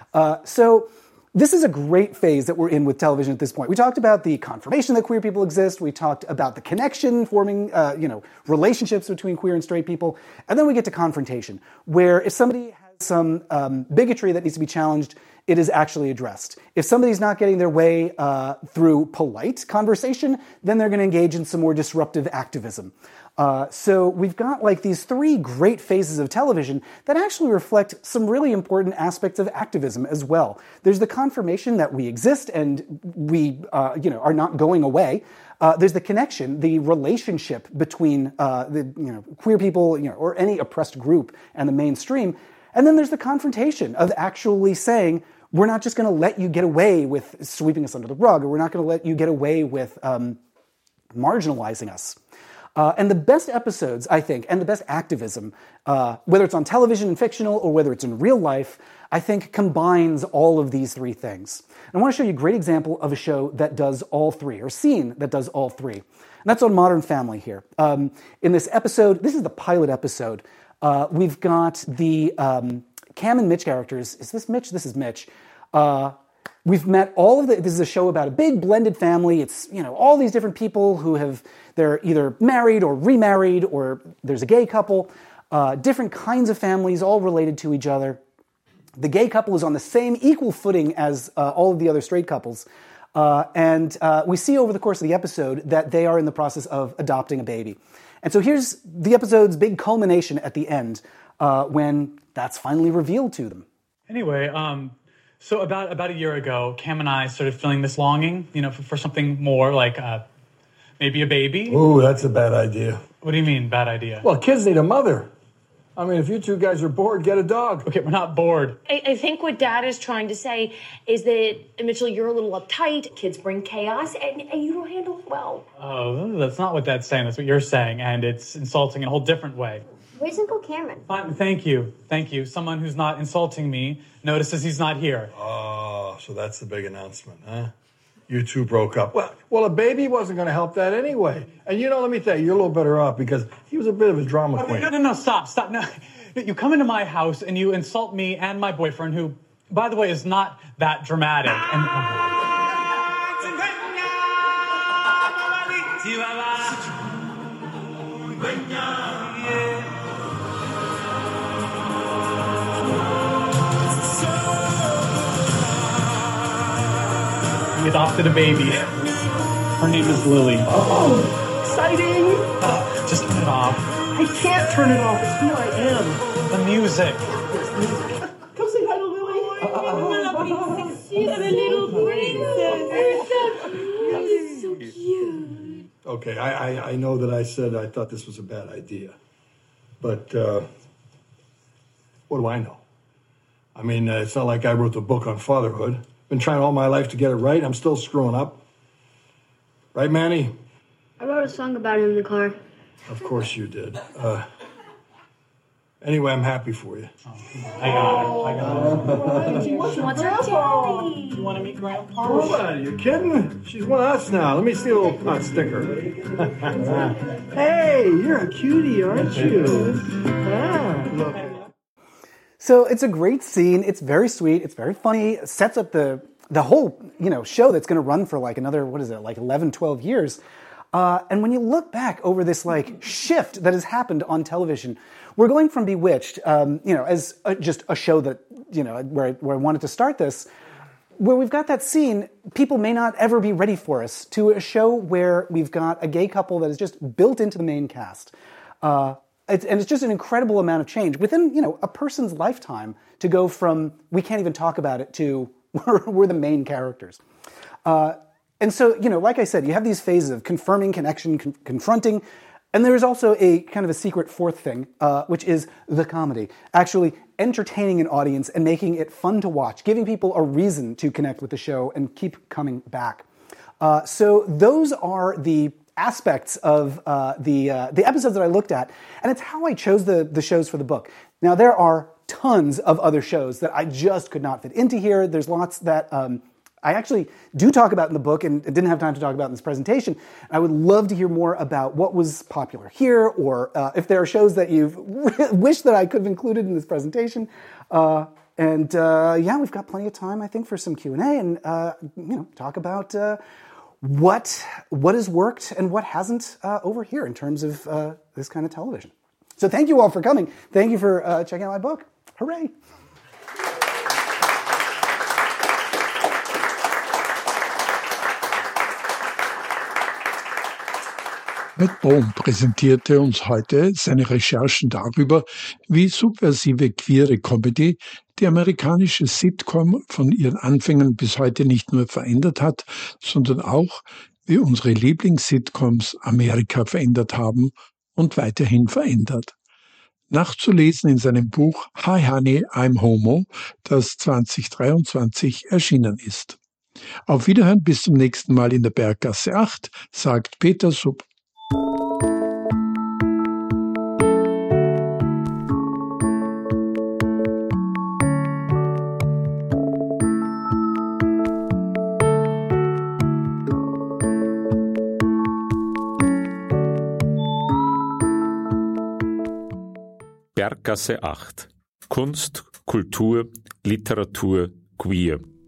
D: So this is a great phase that we're in with television at this point. We talked about the confirmation that queer people exist. We talked about the connection forming, relationships between queer and straight people. And then we get to confrontation, where if somebody has some bigotry that needs to be challenged, it is actually addressed. If somebody's not getting their way through polite conversation, then they're going to engage in some more disruptive activism. So we've got like these three great phases of television that actually reflect some really important aspects of activism as well. There's the confirmation that we exist and we, are not going away. There's the connection, the relationship between queer people, or any oppressed group and the mainstream. And then there's the confrontation of actually saying, we're not just going to let you get away with sweeping us under the rug, or we're not going to let you get away with marginalizing us. And the best episodes, I think, and the best activism, whether it's on television and fictional or whether it's in real life, I think combines all of these three things. And I want to show you a great example of a show that does all three, or a scene that does all three. And that's on Modern Family here. In this episode, this is the pilot episode, we've got the Cam and Mitch characters. Is this Mitch? This is Mitch. We've met this is a show about a big blended family. It's, all these different people they're either married or remarried, or there's a gay couple, different kinds of families all related to each other. The gay couple is on the same equal footing as all of the other straight couples. And we see over the course of the episode that they are in the process of adopting a baby. And so here's the episode's big culmination at the end, when that's finally revealed to them.
X: Anyway, so about a year ago, Cam and I started feeling this longing, for something more, like maybe a baby.
Y: Ooh, that's a bad idea.
X: What do you mean, bad idea?
Y: Well, kids need a mother. I mean, if you two guys are bored, get a dog.
X: Okay, we're not bored.
Z: I think what Dad is trying to say is that, Mitchell, you're a little uptight. Kids bring chaos, and you don't handle it well.
X: Oh, that's not what Dad's saying. That's what you're saying, and it's insulting in a whole different way.
V: Where's Uncle Cameron?
X: Fine, thank you. Someone who's not insulting me notices he's not here.
Y: Oh, so that's the big announcement, huh? You two broke up. Well, a baby wasn't going to help that anyway. And let me tell you, you're a little better off because he was a bit of a drama queen.
X: No, stop. No, you come into my house and you insult me and my boyfriend, who, by the way, is not that dramatic. We adopted a baby. Her name is Lily.
W: Oh, exciting!
X: Just turn it off.
W: I can't turn it off. It's who I am.
X: The music.
W: Come say hi to Lily.
Z: She's a little princess. She's so cute.
Y: Okay, I know that I said I thought this was a bad idea. But what do I know? I mean, it's not like I wrote the book on fatherhood. Been trying all my life to get it right. I'm still screwing up. Right, Manny?
V: I wrote a song about him in the car.
Y: Of course you did. Anyway, I'm happy for you.
X: I got it.
Z: She wants her jelly.
X: You want to meet Grandpa?
Y: Oh, are you kidding? She's one of us now. Let me see a little pot sticker. Hey, you're a cutie, aren't you?
D: So it's a great scene. It's very sweet. It's very funny. It sets up the whole show that's going to run for like another, 11, 12 years. And when you look back over this shift that has happened on television, we're going from Bewitched, as just a show that where I wanted to start this, where we've got that scene people may not ever be ready for us, to a show where we've got a gay couple that is just built into the main cast. It's just an incredible amount of change within a person's lifetime to go from we can't even talk about it to we're the main characters. And so, like I said, you have these phases of confirming, connection, confronting, and there's also a kind of a secret fourth thing, which is the comedy. Actually entertaining an audience and making it fun to watch, giving people a reason to connect with the show and keep coming back. So those are the aspects of the episodes that I looked at, and it's how I chose the shows for the book. Now, there are tons of other shows that I just could not fit into here. There's lots that I actually do talk about in the book and didn't have time to talk about in this presentation. I would love to hear more about what was popular here, or if there are shows that you've wished that I could have included in this presentation. We've got plenty of time, I think, for some Q&A and talk about what has worked and what hasn't over here in terms of this kind of television. So thank you all for coming. Thank you for checking out my book. Hooray!
E: Matt Bohm präsentierte uns heute seine Recherchen darüber, wie subversive queere Comedy die amerikanische Sitcom von ihren Anfängen bis heute nicht nur verändert hat, sondern auch, wie unsere Lieblings-Sitcoms Amerika verändert haben und weiterhin verändert. Nachzulesen in seinem Buch Hi Honey, I'm Homo, das 2023 erschienen ist. Auf Wiederhören, bis zum nächsten Mal in der Berggasse 8, sagt Peter Sub.
F: Berggasse 8. Kunst, Kultur, Literatur, Queer.